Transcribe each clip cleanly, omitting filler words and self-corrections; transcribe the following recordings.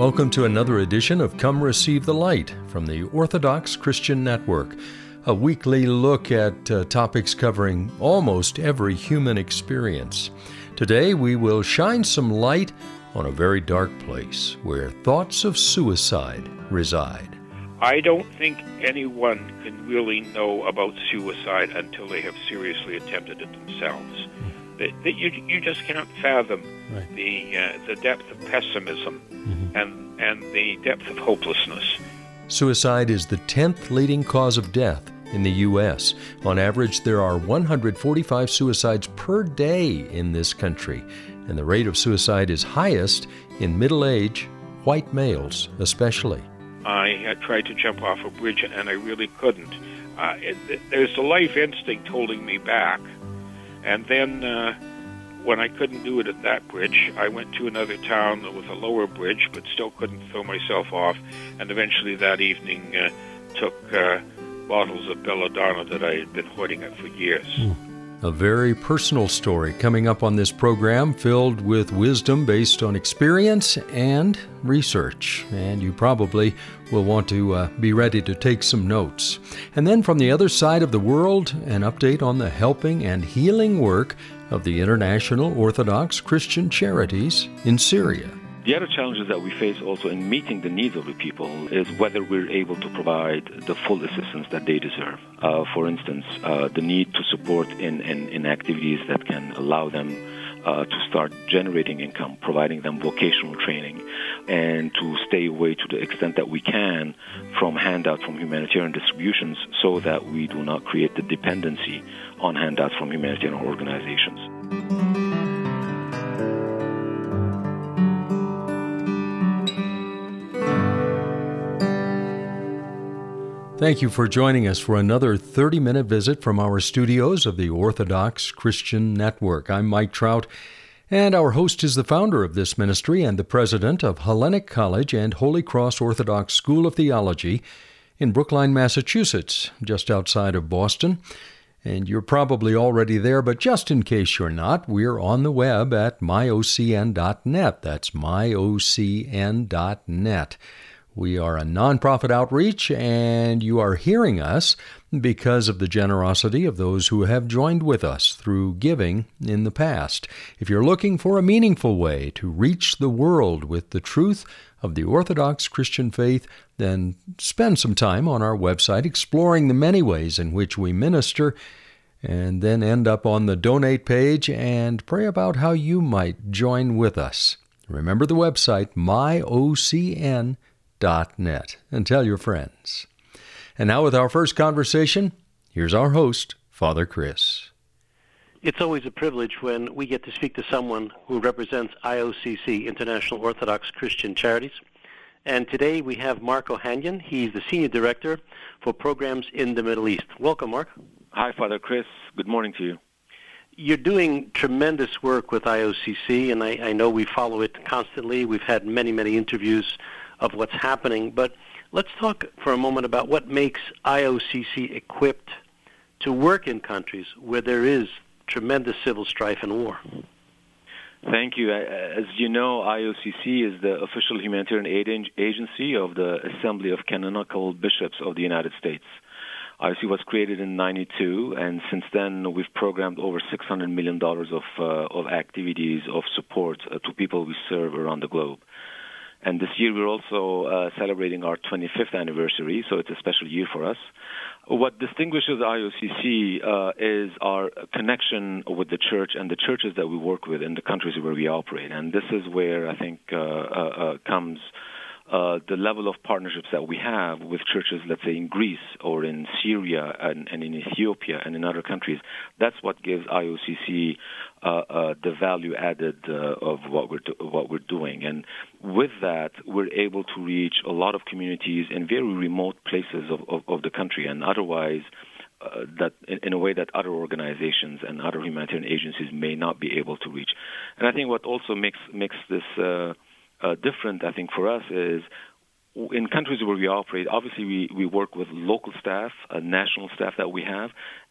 Welcome to another edition of Come Receive the Light from the Orthodox Christian Network, a weekly look at topics covering almost every human experience. Today we will shine some light on a very dark place where thoughts of suicide reside. I don't think anyone can really know about suicide until they have seriously attempted it themselves. That you just can't fathom the depth of pessimism and the depth of hopelessness. Suicide is the 10th leading cause of death in the U.S. On average, there are 145 suicides per day in this country, and the rate of suicide is highest in middle-aged white males especially. I had tried to jump off a bridge, and I really couldn't. There's the life instinct holding me back. And then when I couldn't do it at that bridge, I went to another town with a lower bridge, but still couldn't throw myself off. And eventually that evening took bottles of belladonna that I had been hoarding up for years. A very personal story coming up on this program, filled with wisdom based on experience and research. And you probably will want to be ready to take some notes. And then from the other side of the world, an update on the helping and healing work of the International Orthodox Christian Charities in Syria. The other challenges that we face also in meeting the needs of the people is whether we're able to provide the full assistance that they deserve. For instance, the need to support in activities that can allow them to start generating income, providing them vocational training, and to stay away to the extent that we can from handouts from humanitarian distributions so that we do not create the dependency on handouts from humanitarian organizations. Thank you for joining us for another 30-minute visit from our studios of the Orthodox Christian Network. I'm Mike Trout, and our host is the founder of this ministry and the president of Hellenic College and Holy Cross Orthodox School of Theology in Brookline, Massachusetts, just outside of Boston. And you're probably already there, but just in case you're not, we're on the web at myocn.net. That's myocn.net. We are a nonprofit outreach, and you are hearing us because of the generosity of those who have joined with us through giving in the past. If you're looking for a meaningful way to reach the world with the truth of the Orthodox Christian faith, then spend some time on our website exploring the many ways in which we minister, and then end up on the donate page and pray about how you might join with us. Remember the website, myocn.net, and tell your friends. And now with our first conversation, here's our host, Father Chris. It's always a privilege when we get to speak to someone who represents IOCC, International Orthodox Christian Charities. And today we have Mark Ohanian. He's the Senior Director for Programs in the Middle East. Welcome, Mark. Hi, Father Chris. Good morning to you. You're doing tremendous work with IOCC, and I know we follow it constantly. We've had many, many interviews of what's happening, but let's talk for a moment about what makes IOCC equipped to work in countries where there is tremendous civil strife and war. Thank you. As you know, IOCC is the official humanitarian aid agency of the Assembly of Canonical Bishops of the United States. IOCC was created in 1992, and since then we've programmed over $600 million of activities of support to people we serve around the globe. And this year we're also celebrating our 25th anniversary, so it's a special year for us. What distinguishes IOCC is our connection with the church and the churches that we work with in the countries where we operate. And this is where I think comes the level of partnerships that we have with churches, let's say in Greece or in Syria and in Ethiopia and in other countries. That's what gives IOCC the value added of what we're doing. And with that, we're able to reach a lot of communities in very remote places of the country, and otherwise that in a way that other organizations and other humanitarian agencies may not be able to reach. And I think what also makes this different, I think, for us is in countries where we operate, obviously we work with local staff, national staff that we have,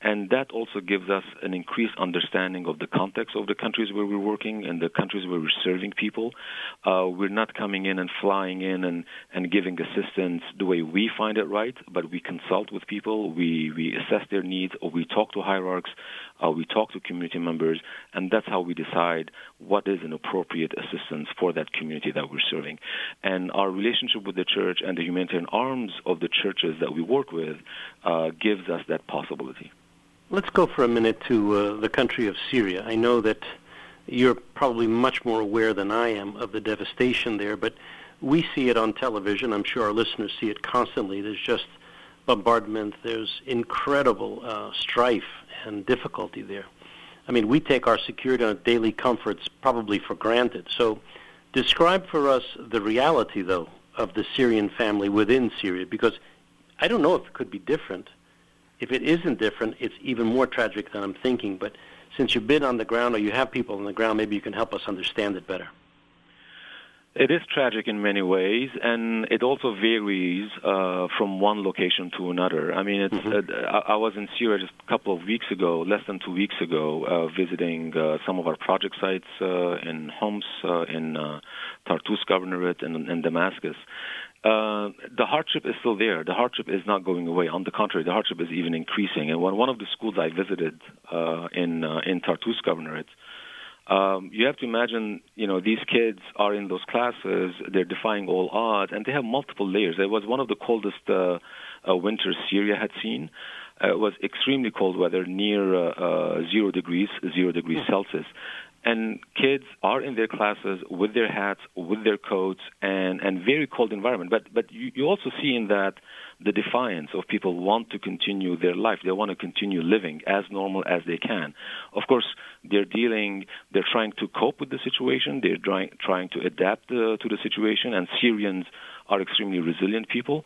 And that also gives us an increased understanding of the context of the countries where we're working and the countries where we're serving people. We're not coming in and flying in and giving assistance the way we find it right, but we consult with people, we assess their needs, or we talk to hierarchs, we talk to community members, and that's how we decide what is an appropriate assistance for that community that we're serving. And our relationship with the church and the humanitarian arms of the churches that we work with gives us that possibility. Let's go for a minute to the country of Syria. I know that you're probably much more aware than I am of the devastation there, but we see it on television. I'm sure our listeners see it constantly. There's just bombardment. There's incredible strife and difficulty there. I mean, we take our security and daily comforts probably for granted. So describe for us the reality, though, of the Syrian family within Syria, because I don't know if it could be different. If it isn't different, it's even more tragic than I'm thinking. But since you've been on the ground or you have people on the ground, maybe you can help us understand it better. It is tragic in many ways, and it also varies from one location to another. I mean, I was in Syria just a couple of weeks ago, less than 2 weeks ago, visiting some of our project sites in Homs, in Tartus Governorate, and in Damascus. The hardship is still there. The hardship is not going away. On the contrary, the hardship is even increasing. And one of the schools I visited in Tartus Governorate, you have to imagine, these kids are in those classes, they're defying all odds, and they have multiple layers. It was one of the coldest winters Syria had seen. It was extremely cold weather, near 0 degrees Celsius. And kids are in their classes with their hats, with their coats, and very cold environment. But you also see in that the defiance of people want to continue their life. They want to continue living as normal as they can. Of course, they're trying to cope with the situation. They're trying to adapt to the situation. And Syrians are extremely resilient people.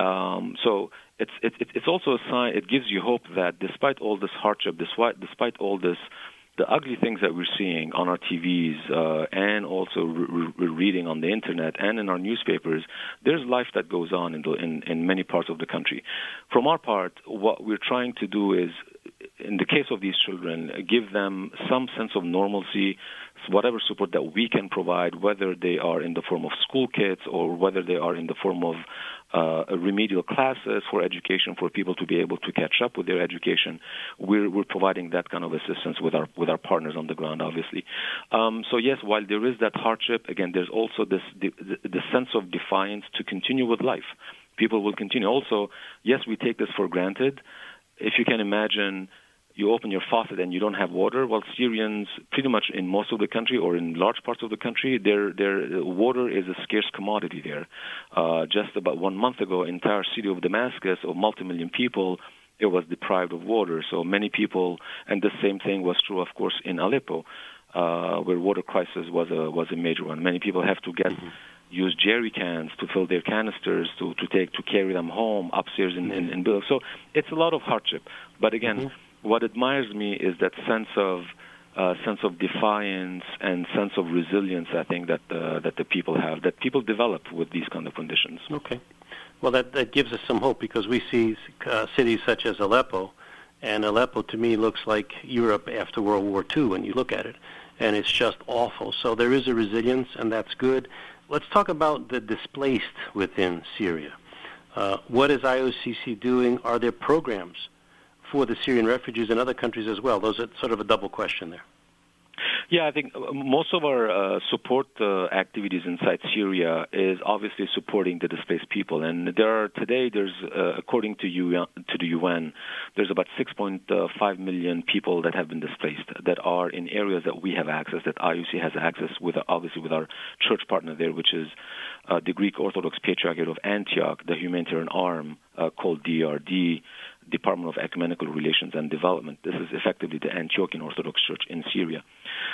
So it's also a sign. It gives you hope that despite all this hardship, despite all this, the ugly things that we're seeing on our TVs and also we're reading on the internet and in our newspapers, there's life that goes on in many parts of the country. From our part, what we're trying to do is, in the case of these children, give them some sense of normalcy, whatever support that we can provide, whether they are in the form of school kits or whether they are in the form of remedial classes for education, for people to be able to catch up with their education. We're providing that kind of assistance with our partners on the ground, obviously. So yes, while there is that hardship, again, there's also the sense of defiance to continue with life. People will continue. Also, yes, we take this for granted. If you can imagine, you open your faucet and you don't have water. Well, Syrians, pretty much in most of the country or in large parts of the country, their water is a scarce commodity there. Just about 1 month ago, entire city of Damascus, of multi-million people, it was deprived of water. So many people, and the same thing was true, of course, in Aleppo, where water crisis was a major one. Many people have to use jerry cans to fill their canisters to carry them home upstairs in buildings. So it's a lot of hardship. But again, what admires me is that sense of defiance and sense of resilience, I think, that the people have, that people develop with these kind of conditions. Okay. Well, that gives us some hope, because we see cities such as Aleppo, and Aleppo to me looks like Europe after World War II when you look at it, and it's just awful. So there is a resilience, and that's good. Let's talk about the displaced within Syria. What is IOCC doing? Are there programs for the Syrian refugees in other countries as well? Those are sort of a double question there. Yeah, I think most of our support activities inside Syria is obviously supporting the displaced people. And there's according to the UN, there's about 6.5 million people that have been displaced that are in areas that we have access, that IOC has access with, obviously with our church partner there, which is the Greek Orthodox Patriarchate of Antioch, the humanitarian arm called DRD, Department of Ecumenical Relations and Development. This is effectively the Antiochian Orthodox Church in Syria.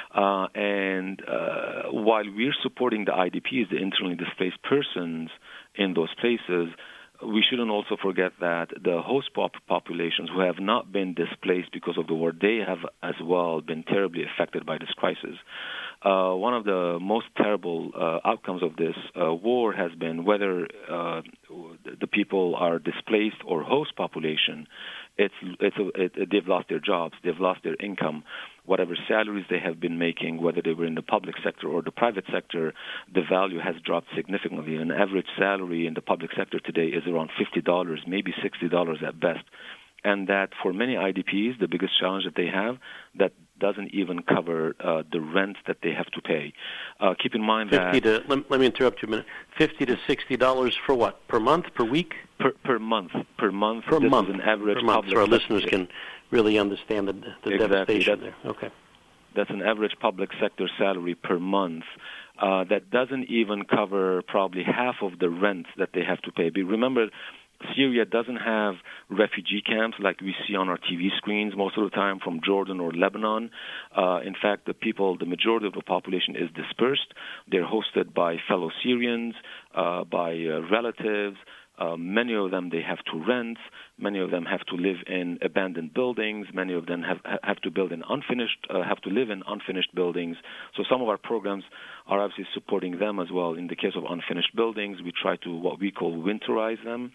And while we're supporting the IDPs, the internally displaced persons in those places, we shouldn't also forget that the host populations who have not been displaced because of the war, they have as well been terribly affected by this crisis. One of the most terrible outcomes of this war has been whether the people are displaced or host population. They've lost their jobs, they've lost their income. Whatever salaries they have been making, whether they were in the public sector or the private sector, the value has dropped significantly. An average salary in the public sector today is around $50, maybe $60 at best. And that for many IDPs, the biggest challenge that they have, that doesn't even cover the rent that they have to pay. Keep in mind that... Let me interrupt you a minute. $50 to $60 for what? Per month, per week? Per month. Per month. Is an average per month, so our listeners can really understand the exactly. devastation there. Okay. That's an average public sector salary per month. That doesn't even cover probably half of the rent that they have to pay. But remember, Syria doesn't have refugee camps like we see on our TV screens most of the time from Jordan or Lebanon. In fact, the majority of the population is dispersed. They're hosted by fellow Syrians, by relatives. Many of them, they have to rent. Many of them have to live in abandoned buildings. Many of them have to live in unfinished buildings. So some of our programs are obviously supporting them as well. In the case of unfinished buildings, we try to what we call winterize them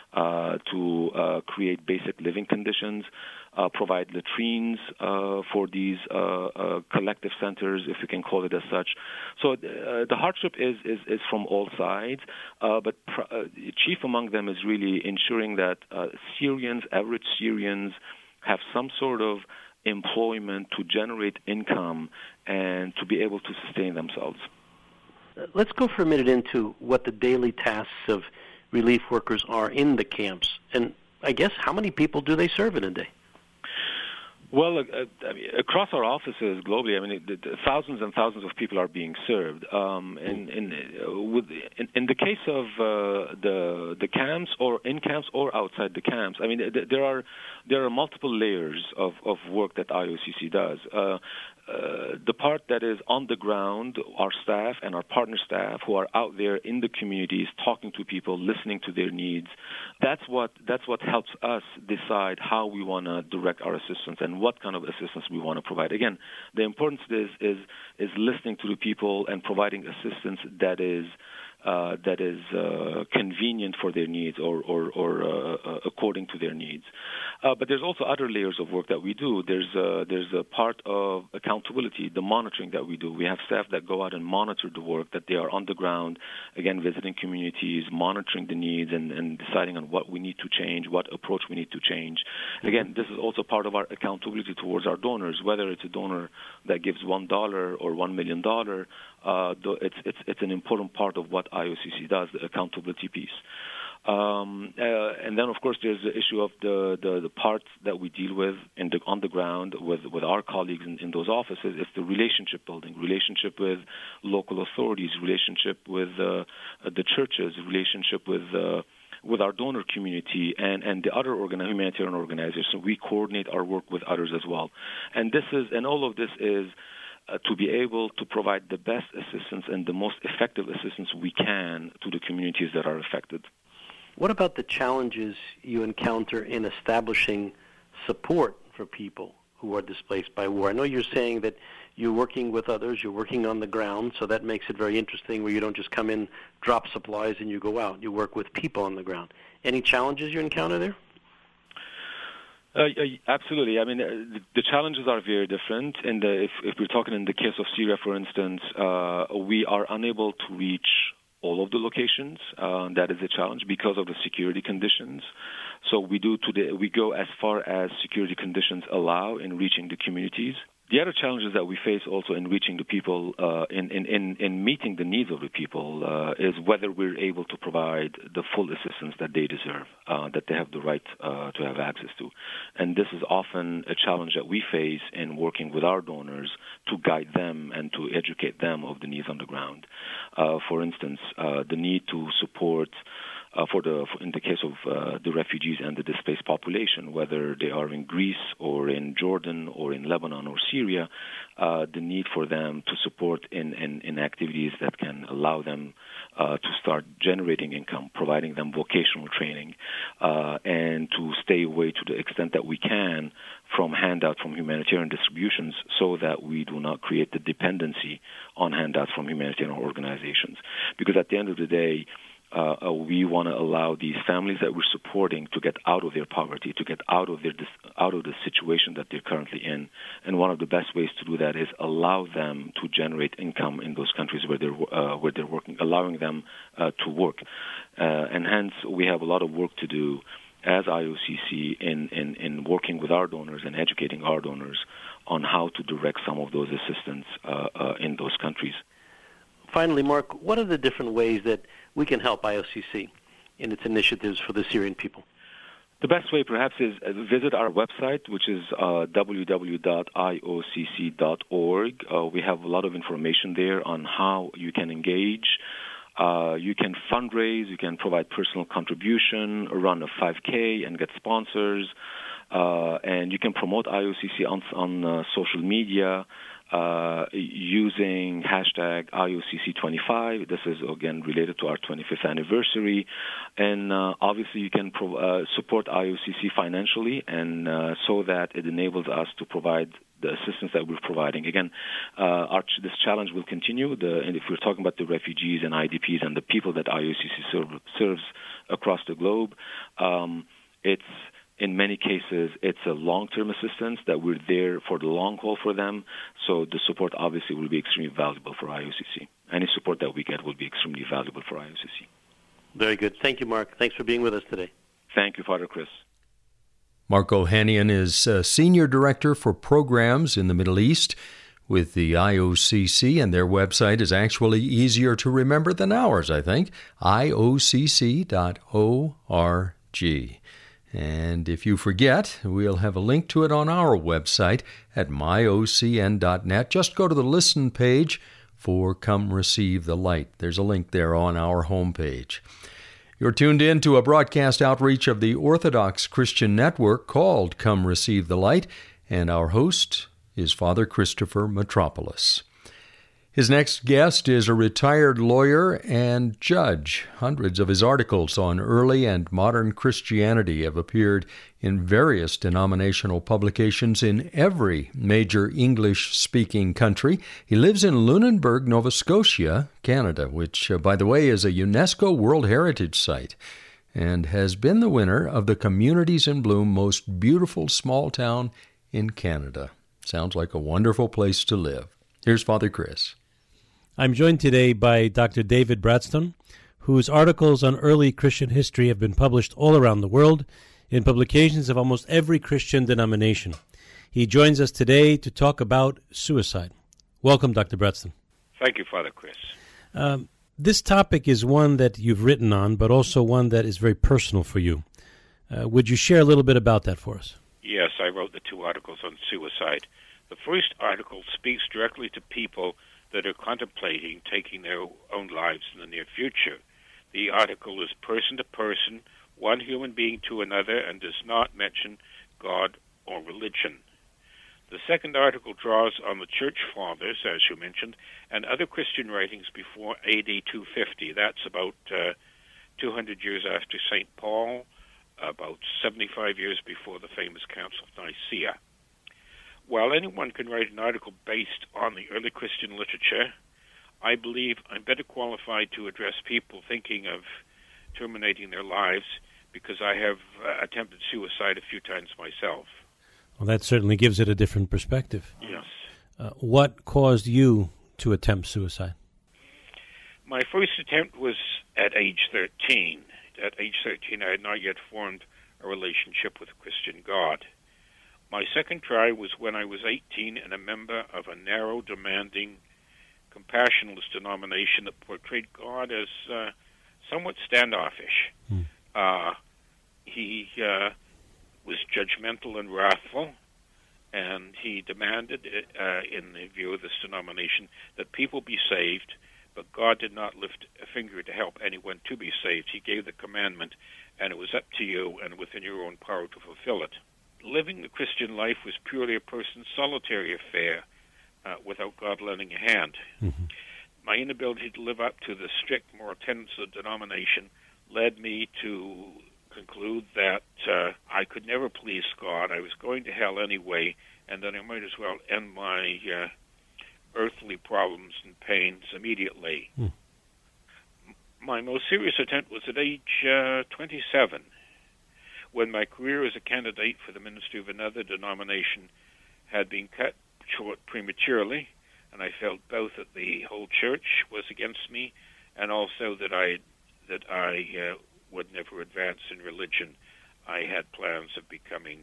to create basic living conditions, provide latrines for these collective centers, if you can call it as such. So the hardship is from all sides, but chief among them is really ensuring that average Syrians have some sort of employment to generate income and to be able to sustain themselves. Let's go for a minute into what the daily tasks of relief workers are in the camps. And I guess, how many people do they serve in a day? Well, across our offices globally, thousands and thousands of people are being served. In the case of the camps, or in camps or outside the camps, there are multiple layers of work that IOCC does. The part that is on the ground, our staff and our partner staff who are out there in the communities talking to people, listening to their needs, that's what helps us decide how we want to direct our assistance and what kind of assistance we want to provide. Again, the importance is listening to the people and providing assistance that is convenient for their needs or according to their needs. But there's also other layers of work that we do. There's a part of accountability, the monitoring that we do. We have staff that go out and monitor the work, that they are on the ground, again, visiting communities, monitoring the needs and deciding on what we need to change, what approach we need to change. Again, this is also part of our accountability towards our donors, whether it's a donor that gives $1 or $1 million. It's an important part of what IOCC does, the accountability piece. And then, of course, there's the issue of the parts that we deal with on the ground with our colleagues in those offices. It's the relationship building, relationship with local authorities, relationship with the churches, relationship with our donor community and the other humanitarian organizations. So we coordinate our work with others as well. And all of this is to be able to provide the best assistance and the most effective assistance we can to the communities that are affected. What about the challenges you encounter in establishing support for people who are displaced by war? I know you're saying that you're working with others, you're working on the ground, so that makes it very interesting where you don't just come in, drop supplies, and you go out. You work with people on the ground. Any challenges you encounter there? Absolutely. The challenges are very different. If we're talking in the case of Syria, for instance, we are unable to reach all of the locations. That is a challenge because of the security conditions. So we go as far as security conditions allow in reaching the communities. The other challenges that we face also in reaching the people, in meeting the needs of the people, is whether we're able to provide the full assistance that they deserve, that they have the right to have access to. And this is often a challenge that we face in working with our donors to guide them and to educate them of the needs on the ground. For instance, the need to support in the case of the refugees and the displaced population, whether they are in Greece or in Jordan or in Lebanon or Syria, the need for them to support in activities that can allow them to start generating income, providing them vocational training, and to stay away to the extent that we can from handouts from humanitarian distributions so that we do not create the dependency on handouts from humanitarian organizations. Because at the end of the day, we want to allow these families that we're supporting to get out of their poverty, to get out of the situation that they're currently in. And one of the best ways to do that is allow them to generate income in those countries where they're working, allowing them to work. And hence, we have a lot of work to do as IOCC in working with our donors and educating our donors on how to direct some of those assistance in those countries. Finally, Mark, what are the different ways that we can help IOCC in its initiatives for the Syrian people? The best way, perhaps, is visit our website, which is www.iocc.org. We have a lot of information there on how you can engage. You can fundraise, you can provide personal contribution, run a 5K and get sponsors, and you can promote IOCC on social media using hashtag IOCC25. This is, again, related to our 25th anniversary. And obviously you can support IOCC financially, and so that it enables us to provide the assistance that we're providing. Again, this challenge will continue. And if we're talking about the refugees and IDPs and the people that IOCC serves across the globe, in many cases, it's a long-term assistance that we're there for the long haul for them. So the support obviously will be extremely valuable for IOCC. Any support that we get will be extremely valuable for IOCC. Very good. Thank you, Mark. Thanks for being with us today. Thank you, Father Chris. Mark Ohanian is Senior Director for Programs in the Middle East with the IOCC, and their website is actually easier to remember than ours, I think, iocc.org. And if you forget, we'll have a link to it on our website at myocn.net. Just go to the listen page for Come Receive the Light. There's a link there on our homepage. You're tuned in to a broadcast outreach of the Orthodox Christian Network called Come Receive the Light, and our host is Father Christopher Metropolis. His next guest is a retired lawyer and judge. Hundreds of his articles on early and modern Christianity have appeared in various denominational publications in every major English-speaking country. He lives in Lunenburg, Nova Scotia, Canada, which, by the way, is a UNESCO World Heritage Site, and has been the winner of the Communities in Bloom Most Beautiful Small Town in Canada. Sounds like a wonderful place to live. Here's Father Chris. I'm joined today by Dr. David Bradstone, whose articles on early Christian history have been published all around the world in publications of almost every Christian denomination. He joins us today to talk about suicide. Welcome, Dr. Bradstone. Thank you, Father Chris. This topic is one that you've written on, but also one that is very personal for you. Would you share a little bit about that for us? Yes, I wrote the 2 articles on suicide. The first article speaks directly to people that are contemplating taking their own lives in the near future. The article is person to person, one human being to another, and does not mention God or religion. The second article draws on the Church Fathers, as you mentioned, and other Christian writings before AD 250. That's about 200 years after St. Paul, about 75 years before the famous Council of Nicaea. While anyone can write an article based on the early Christian literature, I believe I'm better qualified to address people thinking of terminating their lives because I have attempted suicide a few times myself. Well, that certainly gives it a different perspective. Yes. What caused you to attempt suicide? My first attempt was at age 13. At age 13, I had not yet formed a relationship with a Christian God. My second try was when I was 18 and a member of a narrow, demanding, compassionless denomination that portrayed God as somewhat standoffish. He was judgmental and wrathful, and he demanded, in the view of this denomination, that people be saved but God did not lift a finger to help anyone to be saved. He gave the commandment, and it was up to you and within your own power to fulfill it. Living the Christian life was purely a person's solitary affair without God lending a hand. Mm-hmm. My inability to live up to the strict moral tenets of the denomination led me to conclude that I could never please God. I was going to hell anyway, and that I might as well end my earthly problems and pains immediately. Mm. My most serious attempt was at age 27, when my career as a candidate for the ministry of another denomination had been cut short prematurely, and I felt both that the whole church was against me, and also that I would never advance in religion. I had plans of becoming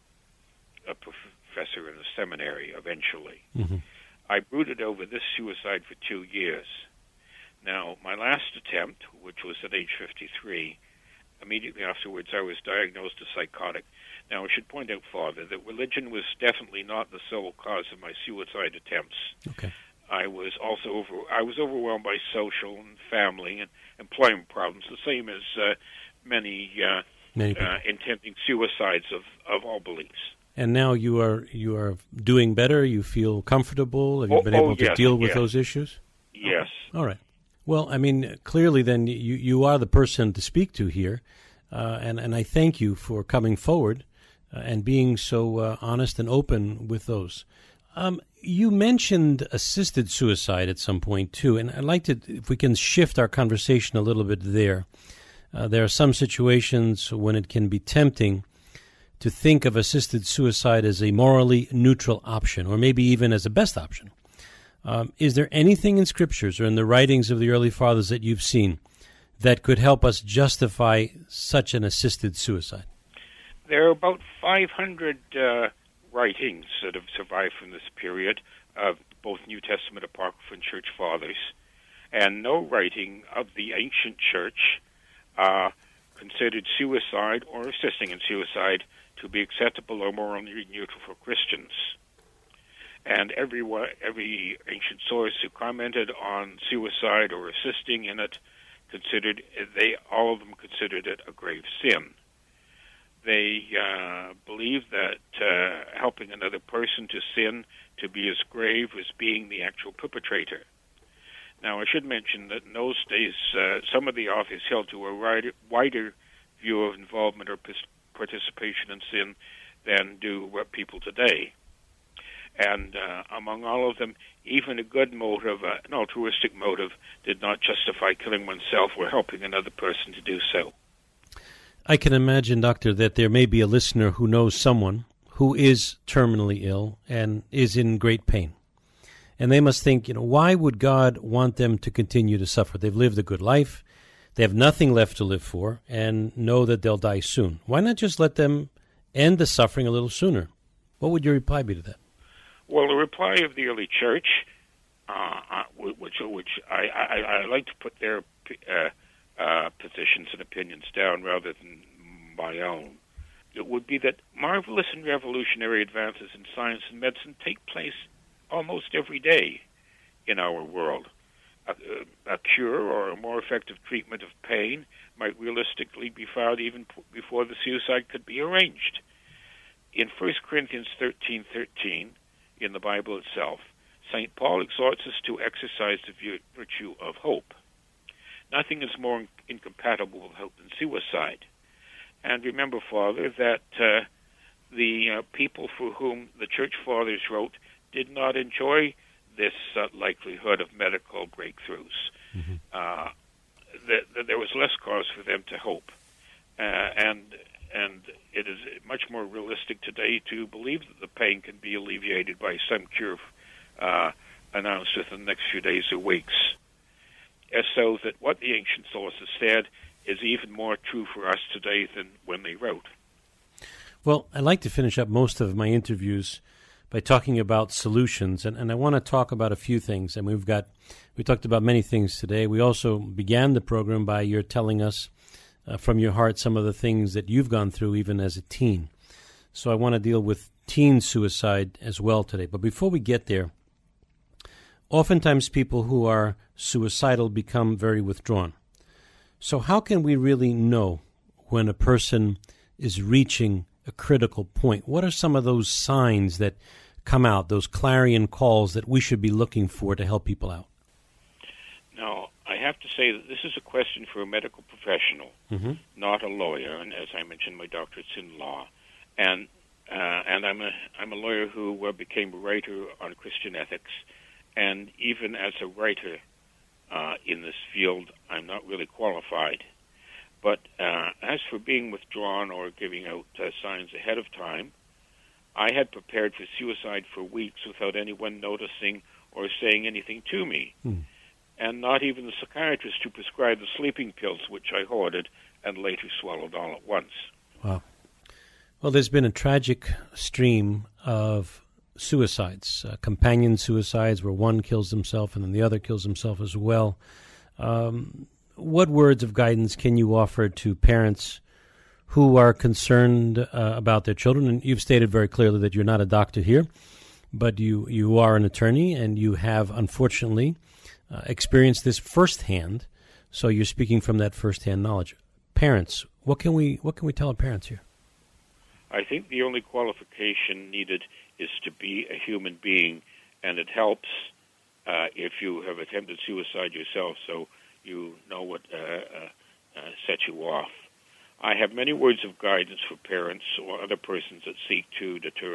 a professor in a seminary eventually. Mm-hmm. I brooded over this suicide for 2 years. Now, my last attempt, which was at age 53, immediately afterwards I was diagnosed as psychotic. Now, I should point out, Father, that religion was definitely not the sole cause of my suicide attempts. Okay. I was overwhelmed by social and family and employment problems, the same as many intending suicides of all beliefs. And now you are doing better. You feel comfortable. Have you been able to deal with those issues? Yes. All right. Well, I mean, clearly, then you are the person to speak to here, and I thank you for coming forward and being so honest and open with those. You mentioned assisted suicide at some point too, and I'd like to, if we can shift our conversation a little bit there. There are some situations when it can be tempting to think of assisted suicide as a morally neutral option, or maybe even as a best option. Is there anything in scriptures or in the writings of the early fathers that you've seen that could help us justify such an assisted suicide? There are about 500 writings that have survived from this period of both New Testament Apocrypha and Church Fathers, and no writing of the ancient church considered suicide or assisting in suicide to be acceptable or morally neutral for Christians. And every ancient source who commented on suicide or assisting in it all of them considered it a grave sin. They believed that helping another person to sin to be as grave as being the actual perpetrator. Now, I should mention that in those days, some of the authors held to a wider view of involvement or participation in sin than do people today. And among all of them, even a good motive, an altruistic motive, did not justify killing oneself or helping another person to do so. I can imagine, Doctor, that there may be a listener who knows someone who is terminally ill and is in great pain. And they must think, why would God want them to continue to suffer? They've lived a good life. They have nothing left to live for and know that they'll die soon. Why not just let them end the suffering a little sooner? What would your reply be to that? Well, the reply of the early church, which I like to put their positions and opinions down rather than my own, it would be that marvelous and revolutionary advances in science and medicine take place almost every day in our world. A cure or a more effective treatment of pain might realistically be found even before the suicide could be arranged. In 1 Corinthians 13:13, in the Bible itself, St. Paul exhorts us to exercise the virtue of hope. Nothing is more incompatible with hope than suicide. And remember, Father, that the people for whom the Church Fathers wrote did not enjoy this likelihood of medical breakthroughs. Mm-hmm. That there was less cause for them to hope. And it is much more realistic today to believe that the pain can be alleviated by some cure announced within the next few days or weeks. So that what the ancient sources said is even more true for us today than when they wrote. Well, I'd like to finish up most of my interviews by talking about solutions, and I want to talk about a few things. And we talked about many things today. We also began the program by your telling us from your heart some of the things that you've gone through even as a teen. So I want to deal with teen suicide as well today. But before we get there, Oftentimes people who are suicidal become very withdrawn. So how can we really know when a person is reaching a critical point? What are some of those signs that come out, those clarion calls that we should be looking for to help people out? Now, I have to say that this is a question for a medical professional, not a lawyer. And as I mentioned, my doctorate's in law, and I'm a lawyer who became a writer on Christian ethics, and even as a writer in this field, I'm not really qualified. But as for being withdrawn or giving out signs ahead of time, I had prepared for suicide for weeks without anyone noticing or saying anything to me. And not even the psychiatrist who prescribed the sleeping pills, which I hoarded and later swallowed all at once. Wow. Well, there's been a tragic stream of suicides, companion suicides, where one kills himself and then the other kills himself as well. What words of guidance can you offer to parents who are concerned about their children? And you've stated very clearly that you're not a doctor here, but you are an attorney, and you have, unfortunately, experienced this firsthand. So you're speaking from that firsthand knowledge. Parents, what can we tell our parents here? I think the only qualification needed is to be a human being, and it helps if you have attempted suicide yourself, so you know what sets you off. I have many words of guidance for parents or other persons that seek to deter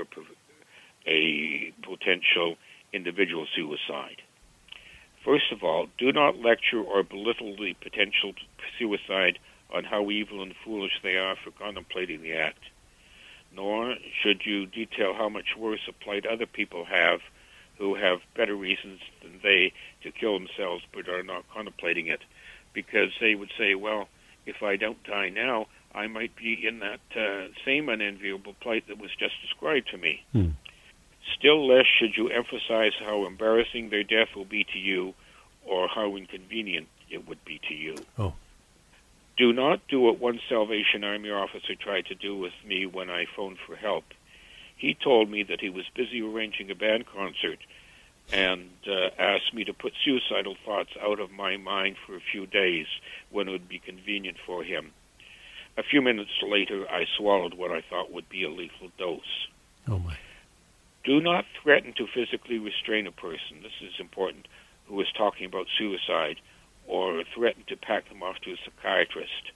a potential individual suicide. First of all, do not lecture or belittle the potential suicide on how evil and foolish they are for contemplating the act. Nor should you detail how much worse a plight other people have who have better reasons than they to kill themselves but are not contemplating it, because they would say, well, if I don't die now, I might be in that same unenviable plight that was just described to me. Still less should you emphasize how embarrassing their death will be to you or how inconvenient it would be to you. Oh. Do not do what one Salvation Army officer tried to do with me when I phoned for help. He told me that he was busy arranging a band concert and asked me to put suicidal thoughts out of my mind for a few days when it would be convenient for him. A few minutes later, I swallowed what I thought would be a lethal dose. Oh, my. Do not threaten to physically restrain a person, this is important, who is talking about suicide, or threaten to pack them off to a psychiatrist.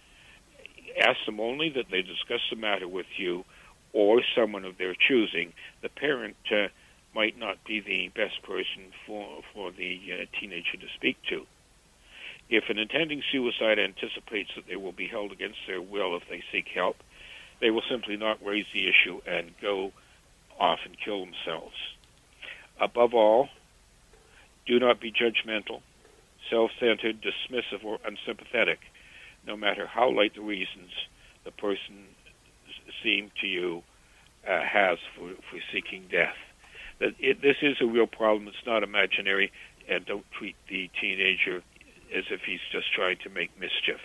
Ask them only that they discuss the matter with you or someone of their choosing. The parent might not be the best person for the teenager to speak to. If an intending suicide anticipates that they will be held against their will if they seek help, they will simply not raise the issue and go off and kill themselves. Above all, do not be judgmental, self-centered, dismissive, or unsympathetic, no matter how light the reasons the person seemed to you has for seeking death. This is a real problem. It's not imaginary, and don't treat the teenager as if he's just trying to make mischief.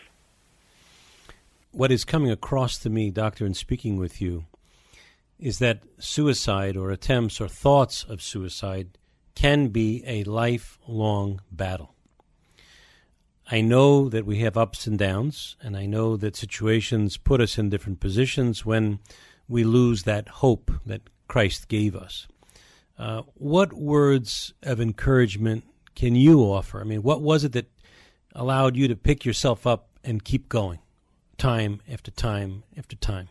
What is coming across to me, Doctor, in speaking with you, is that suicide or attempts or thoughts of suicide can be a lifelong battle. I know that we have ups and downs, and I know that situations put us in different positions when we lose that hope that Christ gave us. What words of encouragement can you offer? I mean, what was it that allowed you to pick yourself up and keep going, time after time after time?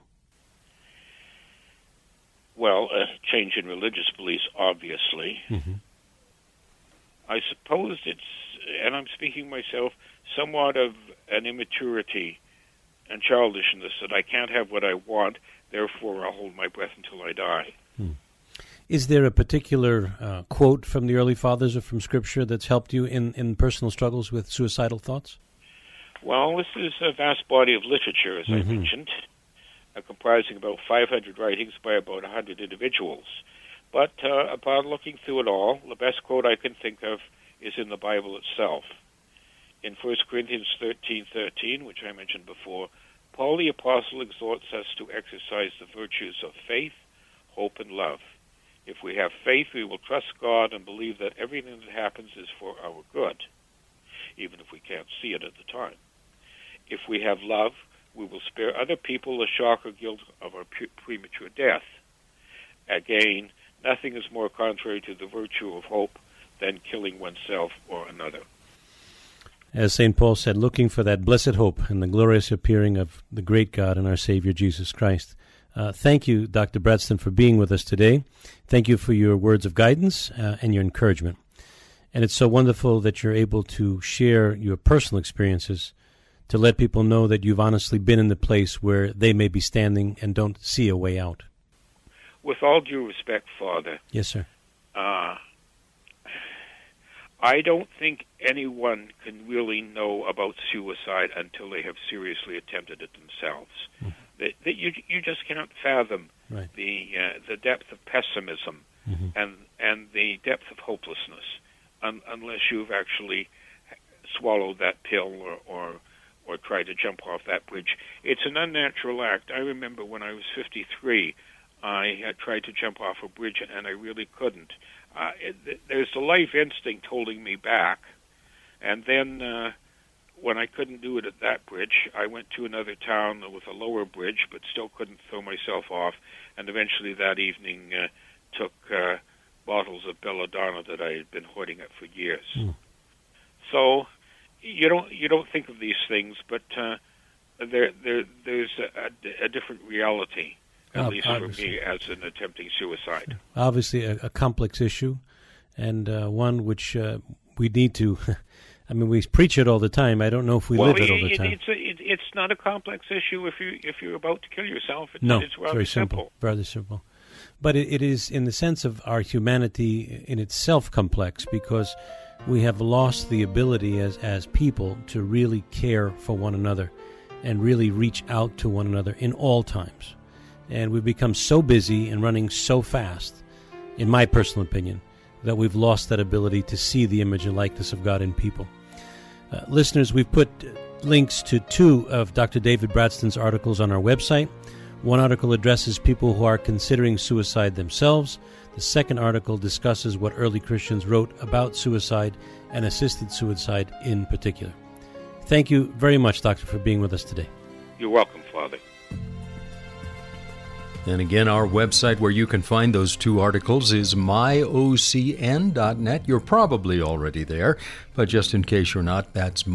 Well, a change in religious beliefs, obviously. I suppose it's, and I'm speaking myself, somewhat of an immaturity and childishness that I can't have what I want, therefore I'll hold my breath until I die. Is there a particular quote from the early fathers or from Scripture that's helped you in personal struggles with suicidal thoughts? Well, this is a vast body of literature, as I mentioned, comprising about 500 writings by about 100 individuals. But upon looking through it all, the best quote I can think of is in the Bible itself. In 1 Corinthians 13:13, which I mentioned before, Paul the Apostle exhorts us to exercise the virtues of faith, hope, and love. If we have faith, we will trust God and believe that everything that happens is for our good, even if we can't see it at the time. If we have love, we will spare other people the shock or guilt of our premature death. Again, nothing is more contrary to the virtue of hope than killing oneself or another. As St. Paul said, looking for that blessed hope and the glorious appearing of the great God and our Savior, Jesus Christ. Thank you, Dr. Bradston, for being with us today. Thank you for your words of guidance and your encouragement. And it's so wonderful that you're able to share your personal experiences to let people know that you've honestly been in the place where they may be standing and don't see a way out. With all due respect, Father. Yes, sir. I don't think anyone can really know about suicide until they have seriously attempted it themselves. Mm-hmm. That you just can't fathom the depth of pessimism and the depth of hopelessness unless you've actually swallowed that pill or tried to jump off that bridge. It's an unnatural act. I remember when I was 53, I had tried to jump off a bridge and I really couldn't. There's the life instinct holding me back, and then when I couldn't do it at that bridge, I went to another town with a lower bridge, but still couldn't throw myself off, and eventually that evening took bottles of belladonna that I had been hoarding up for years. Mm. So you don't think of these things, but there's a different reality. At least obviously. For me, as an attempting suicide. Obviously, a complex issue, and one which we need to. I mean, we preach it all the time. I don't know if we live it all the time. It's not a complex issue if you're about to kill yourself. It's rather very simple. Rather simple. But it is, in the sense of our humanity in itself, complex, because we have lost the ability as people to really care for one another and really reach out to one another in all times. And we've become so busy and running so fast, in my personal opinion, that we've lost that ability to see the image and likeness of God in people. Listeners, we've put links to 2 of Dr. David Bradston's articles on our website. One article addresses people who are considering suicide themselves. The second article discusses what early Christians wrote about suicide and assisted suicide in particular. Thank you very much, Doctor, for being with us today. You're welcome, Father. And again, our website where you can find those 2 articles is myocn.net. You're probably already there, but just in case you're not, that's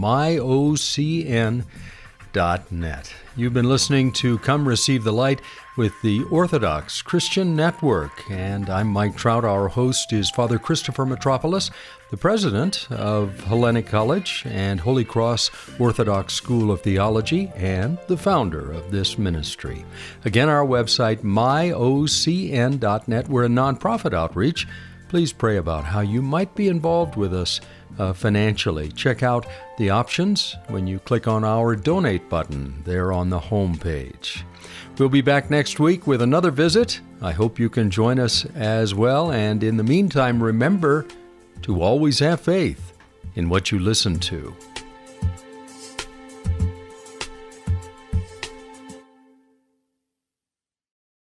myocn.net. You've been listening to Come Receive the Light with the Orthodox Christian Network, and I'm Mike Trout. Our host is Father Christopher Metropolis, the president of Hellenic College and Holy Cross Orthodox School of Theology, and the founder of this ministry. Again, our website, myocn.net. We're a nonprofit outreach. Please pray about how you might be involved with us financially. Check out the options when you click on our donate button there on the home page. We'll be back next week with another visit. I hope you can join us as well. And in the meantime, remember to always have faith in what you listen to.